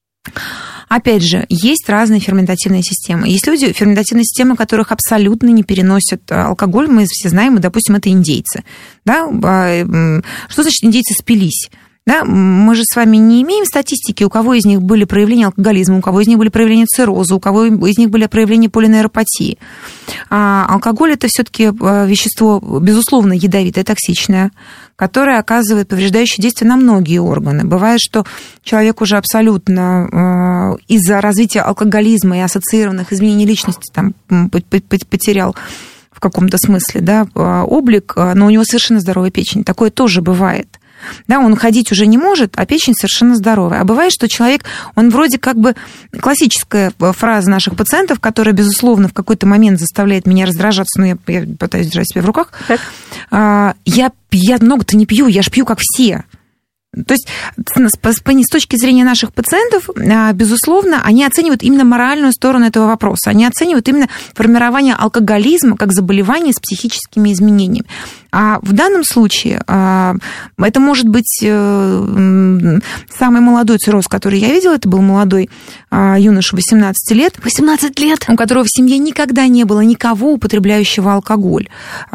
Опять же, есть разные ферментативные системы. Есть люди, ферментативные системы, которых абсолютно не переносят алкоголь. Мы все знаем, и, допустим, это индейцы. Да? Что значит индейцы спились? Да? Мы же с вами не имеем статистики, у кого из них были проявления алкоголизма, у кого из них были проявления цирроза, у кого из них были проявления полинейропатии. А алкоголь – это все-таки вещество, безусловно, ядовитое, токсичное, которое оказывает повреждающее действие на многие органы. Бывает, что человек уже абсолютно из-за развития алкоголизма и ассоциированных изменений личности там, потерял в каком-то смысле, да, облик, но у него совершенно здоровая печень. Такое тоже бывает. Да, он ходить уже не может, а печень совершенно здоровая. А бывает, что человек, он вроде как бы классическая фраза наших пациентов, которая, безусловно, в какой-то момент заставляет меня раздражаться, но я, я пытаюсь держать себя в руках. А, я, я много-то не пью, я ж пью как все. То есть с точки зрения наших пациентов, безусловно, они оценивают именно моральную сторону этого вопроса. Они оценивают именно формирование алкоголизма как заболевание с психическими изменениями. А в данном случае это может быть самый молодой цирроз, который я видела, это был молодой юноша восемнадцати лет. восемнадцать лет? У которого в семье никогда не было никого, употребляющего алкоголь.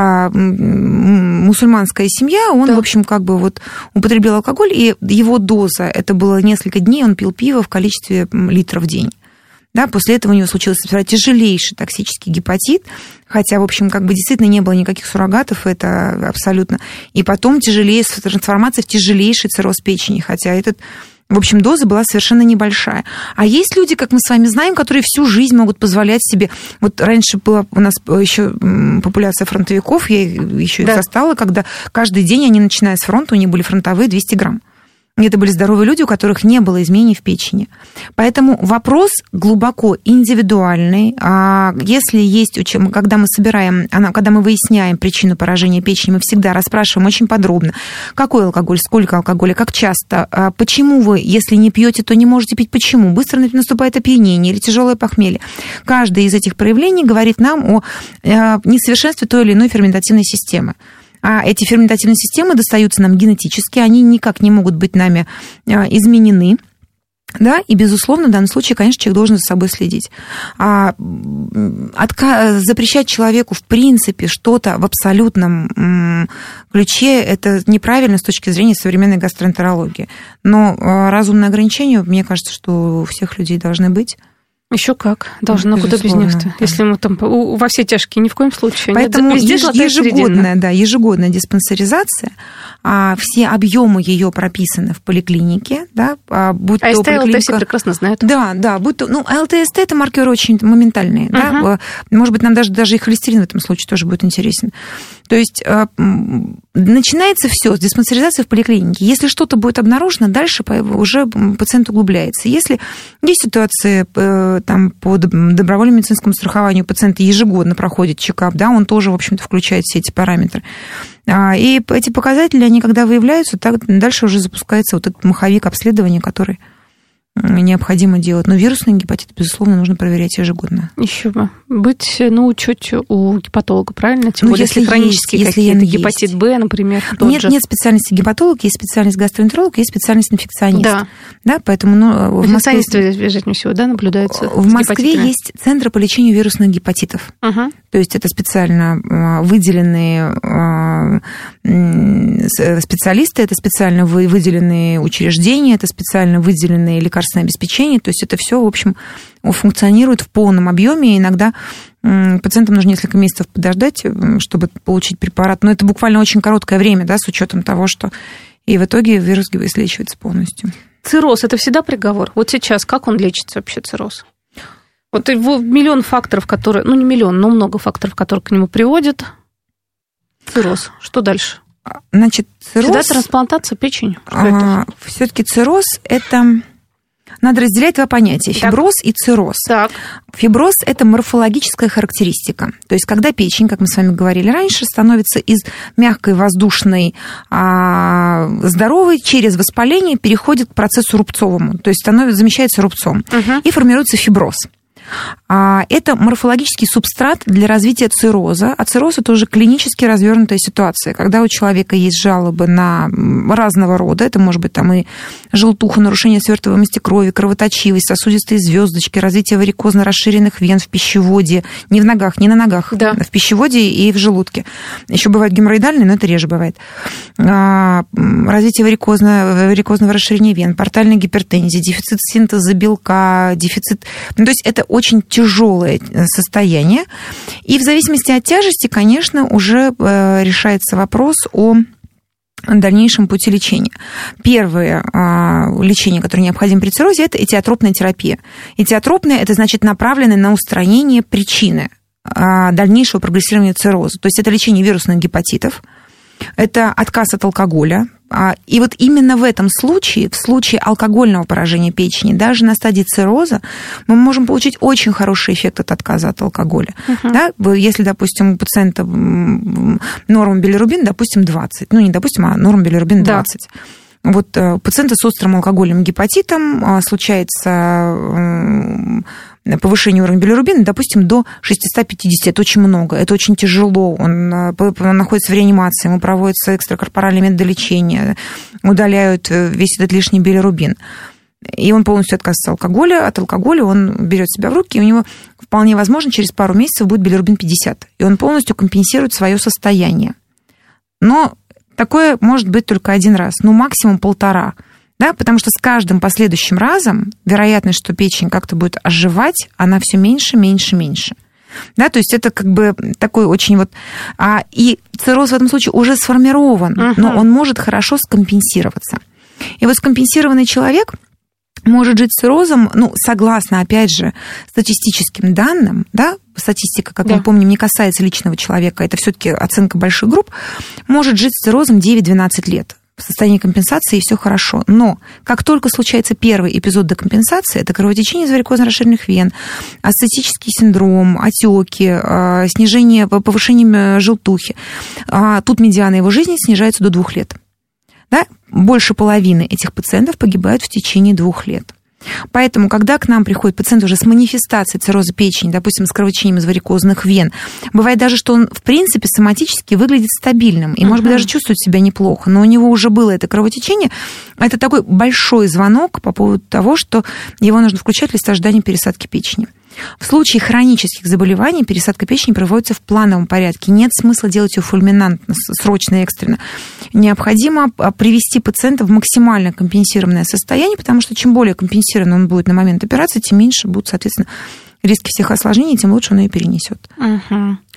Мусульманская семья, он, да. в общем, как бы вот употреблял алкоголь, и его доза, это было несколько дней, он пил пиво в количестве литра в день. Да, после этого у него случился тяжелейший токсический гепатит, хотя, в общем, как бы действительно не было никаких суррогатов, это абсолютно. И потом тяжелейшая трансформация в тяжелейший цирроз печени, хотя этот, в общем, доза была совершенно небольшая. А есть люди, как мы с вами знаем, которые всю жизнь могут позволять себе... Вот раньше была у нас еще популяция фронтовиков, я еще да. их застала, когда каждый день они, начиная с фронта, у них были фронтовые двести грамм. Это были здоровые люди, у которых не было изменений в печени. Поэтому вопрос глубоко индивидуальный. Если есть, когда мы собираем, когда мы выясняем причину поражения печени, мы всегда расспрашиваем очень подробно, какой алкоголь, сколько алкоголя, как часто, почему вы, если не пьете, то не можете пить, почему, быстро наступает опьянение или тяжелое похмелье. Каждое из этих проявлений говорит нам о несовершенстве той или иной ферментативной системы. А эти ферментативные системы достаются нам генетически, они никак не могут быть нами изменены. Да, и, безусловно, в данном случае, конечно, человек должен за собой следить. А отка- запрещать человеку, в принципе, что-то в абсолютном ключе, это неправильно с точки зрения современной гастроэнтерологии. Но разумные ограничения, мне кажется, что у всех людей должны быть. Еще как. Должно, куда без них-то. Да. Если мы там во все тяжкие, ни в коем случае. Поэтому еж, ежегодная, да, ежегодная диспансеризация, а все объемы ее прописаны в поликлинике, да, будь а то АСТ, поликлиника... ЛТ все прекрасно знают. Да, да, будь то, ну, ЛТ и СТ это маркеры очень моментальные, uh-huh. да, может быть, нам даже, даже и холестерин в этом случае тоже будет интересен. То есть начинается все с диспансеризации в поликлинике. Если что-то будет обнаружено, дальше уже пациент углубляется. Если есть ситуации там, по добровольному медицинскому страхованию, пациент ежегодно проходит чекап, да, он тоже, в общем-то, включает все эти параметры. И эти показатели, они когда выявляются, так дальше уже запускается вот этот маховик обследования, который необходимо делать. Но вирусный гепатит, безусловно, нужно проверять ежегодно. Еще бы. Быть на учете у гепатолога, правильно? Тем ну, более, если, если хронические есть, какие-то, если гепатит есть. Б, например. Нет, же. нет специальности гепатолог, есть специальность гастроэнтеролог, есть специальность инфекционист. Да. Да, поэтому... Ну, в Москве, вероятнее всего, да, наблюдается. В Москве есть центры по лечению вирусных гепатитов. Угу. То есть это специально выделенные специалисты, это специально выделенные учреждения, это специально выделенные лекарственные обеспечения. То есть это все, в общем, функционирует в полном объеме. Иногда пациентам нужно несколько месяцев подождать, чтобы получить препарат. Но это буквально очень короткое время, да, с учетом того, что и в итоге вирус излечивается полностью. Цирроз – это всегда приговор? Вот сейчас как он лечится вообще, цирроз? Вот его миллион факторов, которые... Ну, не миллион, но много факторов, которые к нему приводят. Цирроз. Что дальше? Значит, цирроз... Всегда трансплантация печени? А, все-таки цирроз – это... Надо разделять два понятия – фиброз так. и цирроз. Так. Фиброз – это морфологическая характеристика. То есть, когда печень, как мы с вами говорили раньше, становится из мягкой, воздушной, а, здоровой, через воспаление переходит к процессу рубцовому. То есть, становится, замещается рубцом. Угу. И формируется фиброз. Это морфологический субстрат для развития цирроза, а цирроз – это уже клинически развернутая ситуация, когда у человека есть жалобы на разного рода, это может быть там и желтуха, нарушение свертываемости крови, кровоточивость, сосудистые звездочки, развитие варикозно-расширенных вен в пищеводе, не в ногах, не на ногах, да. в пищеводе и в желудке. Еще бывают геморроидальные, но это реже бывает. Развитие варикозно, варикозного расширения вен, портальная гипертензия, дефицит синтеза белка, дефицит... Ну, то есть это очень тяжелое состояние. И в зависимости от тяжести, конечно, уже решается вопрос о дальнейшем пути лечения. Первое лечение, которое необходимо при циррозе, это этиотропная терапия. Этиотропная – это значит направленная на устранение причины дальнейшего прогрессирования цирроза. То есть это лечение вирусных гепатитов, это отказ от алкоголя. И вот именно в этом случае, в случае алкогольного поражения печени, даже на стадии цирроза, мы можем получить очень хороший эффект от отказа от алкоголя. Uh-huh. Да? Если, допустим, у пациента норма билирубина, допустим, двадцать. Ну, не допустим, а норма билирубина двадцать. Да. Вот у пациента с острым алкогольным гепатитом случается повышение уровня билирубина, допустим, до шестьсот пятьдесят. Это очень много, это очень тяжело. Он, он находится в реанимации, ему проводятся экстракорпоральные методы лечения, удаляют весь этот лишний билирубин. И он полностью отказывается от алкоголя. От алкоголя он берет себя в руки, и у него вполне возможно через пару месяцев будет билирубин пятьдесят. И он полностью компенсирует свое состояние. Но такое может быть только один раз, ну максимум полтора. Да, потому что с каждым последующим разом вероятность, что печень как-то будет оживать, она все меньше, меньше, меньше. Да, то есть это как бы такой очень вот... А, и цирроз в этом случае уже сформирован, uh-huh. но он может хорошо скомпенсироваться. И вот скомпенсированный человек может жить с циррозом, ну, согласно, опять же, статистическим данным, да, статистика, как да. мы помним, не касается личного человека, это все-таки оценка больших групп, может жить с циррозом девять-двенадцать лет. В состоянии компенсации, и все хорошо. Но как только случается первый эпизод декомпенсации, это кровотечение из варикозно-расширенных вен, ацетический синдром, отеки, снижение, повышение желтухи, тут медиана его жизни снижается до двух лет. Да? Больше половины этих пациентов погибают в течение двух лет. Поэтому, когда к нам приходит пациент уже с манифестацией цирроза печени, допустим, с кровотечением из варикозных вен, бывает даже, что он, в принципе, соматически выглядит стабильным и, uh-huh. может быть, даже чувствует себя неплохо, но у него уже было это кровотечение. Это такой большой звонок по поводу того, что его нужно включать в лист ожидания пересадки печени. В случае хронических заболеваний пересадка печени проводится в плановом порядке. Нет смысла делать ее фульминантно, срочно, экстренно. Необходимо привести пациента в максимально компенсированное состояние, потому что чем более компенсирован он будет на момент операции, тем меньше будут, соответственно, риски всех осложнений, тем лучше он ее перенесет. Угу.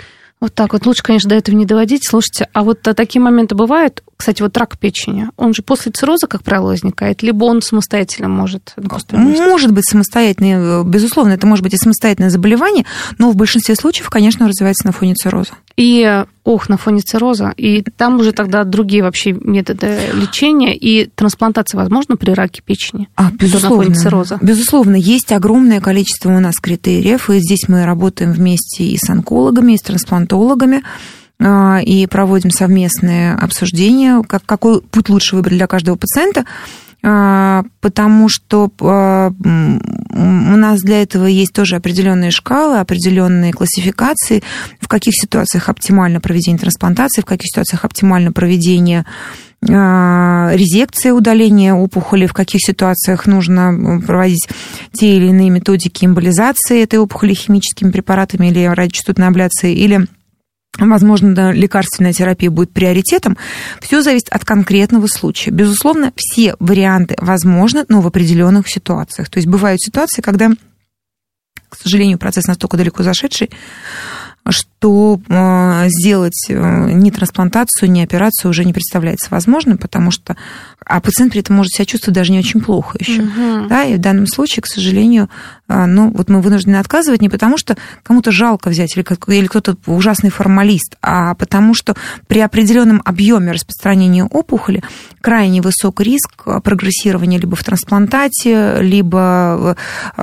Вот так вот. Лучше, конечно, до этого не доводить. Слушайте, а вот такие моменты бывают? Кстати, вот рак печени, он же после цирроза, как правило, возникает, либо он самостоятельно может? Может быть самостоятельное, безусловно, это может быть и самостоятельное заболевание, но в большинстве случаев, конечно, развивается на фоне цирроза. И, ох, на фоне цирроза, и там уже тогда другие вообще методы лечения, и трансплантация возможна при раке печени? А, безусловно. На фоне цирроза? Безусловно, есть огромное количество у нас критериев, и здесь мы работаем вместе и с онкологами, и с трансплантологами, и проводим совместные обсуждения, как, какой путь лучше выбрать для каждого пациента, потому что у нас для этого есть тоже определенные шкалы, определенные классификации, в каких ситуациях оптимально проведение трансплантации, в каких ситуациях оптимально проведение резекции, удаления опухоли, в каких ситуациях нужно проводить те или иные методики эмболизации этой опухоли химическими препаратами или радиочастотной абляцией, или возможно, лекарственная терапия будет приоритетом, все зависит от конкретного случая. Безусловно, все варианты возможны, но в определенных ситуациях. То есть бывают ситуации, когда, к сожалению, процесс настолько далеко зашедший, что сделать ни трансплантацию, ни операцию уже не представляется возможным, потому что а пациент при этом может себя чувствовать даже не очень плохо еще. Угу. Да, и в данном случае, к сожалению, ну, вот мы вынуждены отказывать не потому, что кому-то жалко взять, или, или кто-то ужасный формалист, а потому что при определенном объеме распространения опухоли крайне высок риск прогрессирования либо в трансплантате, либо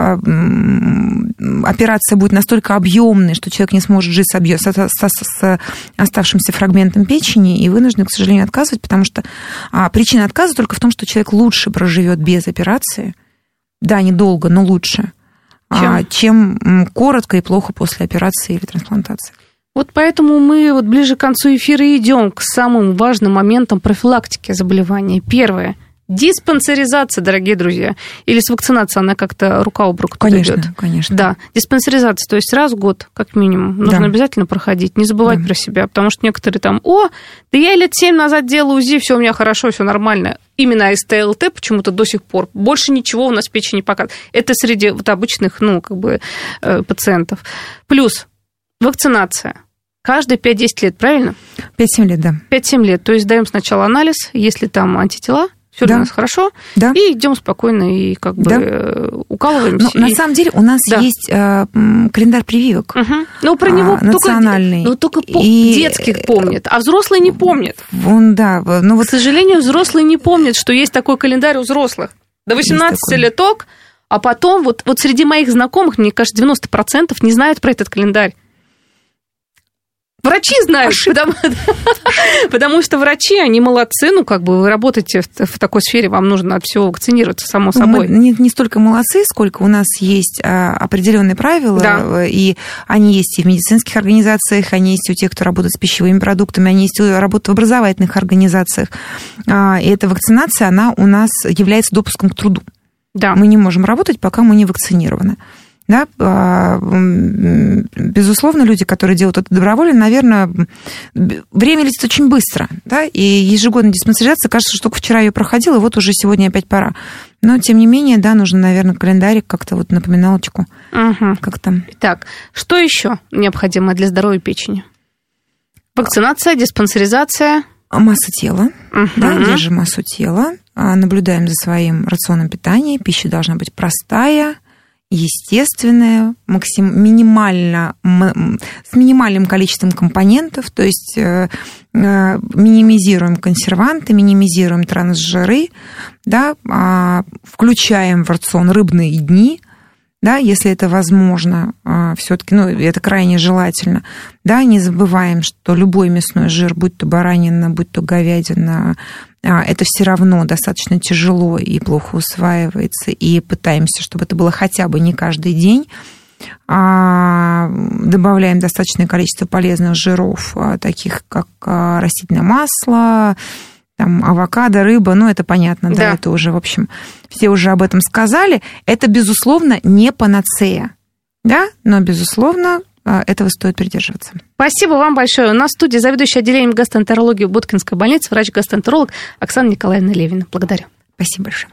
операция будет настолько объемной, что человек не сможет жить с, объем, с, с, с оставшимся фрагментом печени, и вынуждены, к сожалению, отказывать, потому что а, причина отказа только в том, что человек лучше проживет без операции, да, недолго, но лучше, чем, а, чем коротко и плохо после операции или трансплантации. Вот поэтому мы вот ближе к концу эфира идем к самым важным моментам профилактики заболевания. Первое. Диспансеризация, дорогие друзья. Или с вакцинацией она как-то рука об руку конечно, идет. Конечно, да, диспансеризация, то есть раз в год, как минимум, нужно да. обязательно проходить, не забывать да. про себя, потому что некоторые там, о, да я лет семь назад делала УЗИ, все у меня хорошо, все нормально. Именно АСТ-ЛТ почему-то до сих пор. Больше ничего у нас в печени не показывает. Это среди вот обычных, ну, как бы, пациентов. Плюс вакцинация. Каждые пять-десять лет, правильно? пять-семь лет, да. пять-семь лет. То есть даем сначала анализ, если там антитела, все да. у нас хорошо, да. и идем спокойно и как бы да. укалываемся. Но и... на самом деле у нас да. есть э, календарь прививок. Угу. Ну, про него а, национальный. Только, ну, только и... детских помнят, а взрослые не помнят. Он, да. Ну, вот... К сожалению, взрослые не помнят, что есть такой календарь у взрослых. До восемнадцати леток, а потом вот, вот среди моих знакомых, мне кажется, девяносто процентов не знают про этот календарь. Врачи знают, потому, потому что врачи, они молодцы, ну, как бы вы работаете в, в такой сфере, вам нужно от всего вакцинироваться, само собой. Мы не, не столько молодцы, сколько у нас есть а, определенные правила, да. и они есть и в медицинских организациях, они есть и у тех, кто работает с пищевыми продуктами, они есть и работают в образовательных организациях. А, и эта вакцинация, она у нас является допуском к труду. Да. Мы не можем работать, пока мы не вакцинированы. Да, безусловно, люди, которые делают это добровольно, наверное, время летит очень быстро, да, и ежегодная диспансеризация, кажется, что только вчера ее проходила, и вот уже сегодня опять пора. Но, тем не менее, да, нужно, наверное, календарик как-то вот напоминалочку. Угу. Как-то. Так, что еще необходимо для здоровья печени? Вакцинация, диспансеризация. Масса тела, угу. да, держим массу тела, наблюдаем за своим рационом питания, пища должна быть простая, естественное, максим, минимально, с минимальным количеством компонентов, то есть э, э, минимизируем консерванты, минимизируем трансжиры, да, э, включаем в рацион рыбные дни, да, если это возможно, э, все-таки, ну, это крайне желательно, да, не забываем, что любой мясной жир, будь то баранина, будь то говядина, это все равно достаточно тяжело и плохо усваивается, и пытаемся, чтобы это было хотя бы не каждый день. Добавляем достаточное количество полезных жиров, таких как растительное масло, там, авокадо, рыба, ну, это понятно, да. да, это уже, в общем, все уже об этом сказали. Это, безусловно, не панацея, да, но, безусловно, этого стоит придерживаться. Спасибо вам большое. У нас в студии заведующая отделением гастроэнтерологии Боткинской больницы, врач-гастроэнтеролог Оксана Николаевна Левина. Благодарю. Спасибо большое.